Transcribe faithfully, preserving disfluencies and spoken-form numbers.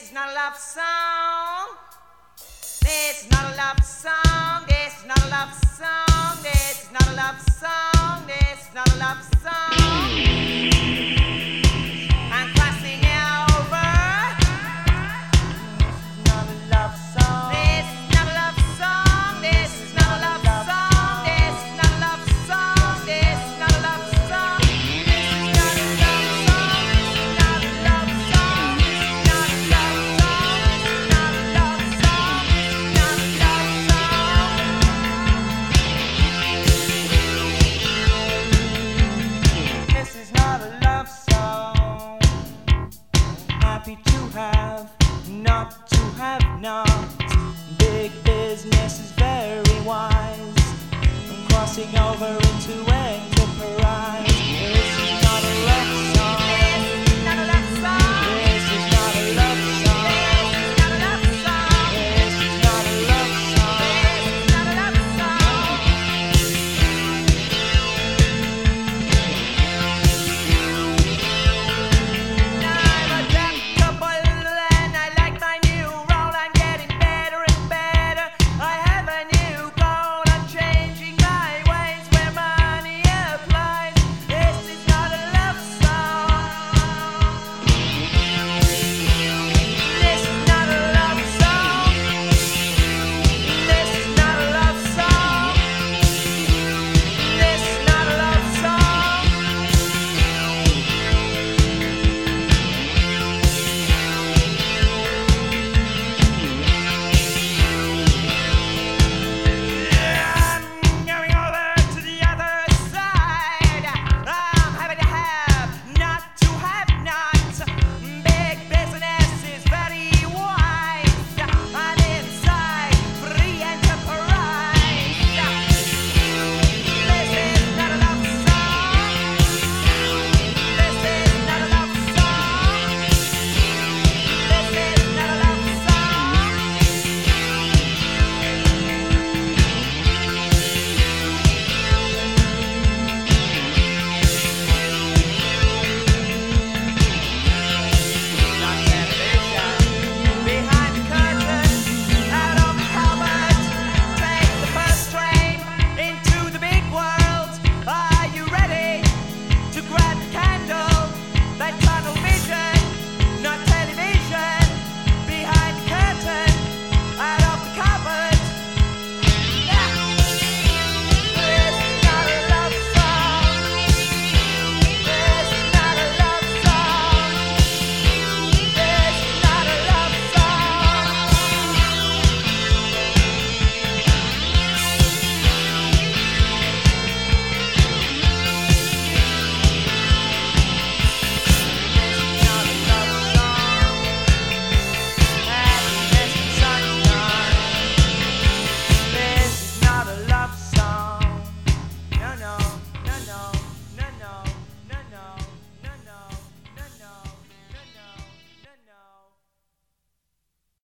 This is not a love song. This is not a love song. This is not a love song. This is not a love song. This is not a love song. I'm crossing over. This is not a love song. This is not a love song. This is not a love song. This is not a love song. This is not a love song. This is not a love song. Not a love song. Not a love song. Not a love song. Not a love song. This is not a love song. Happy to have, not to have not. Big business is very wise. I'm crossing over into enterprise.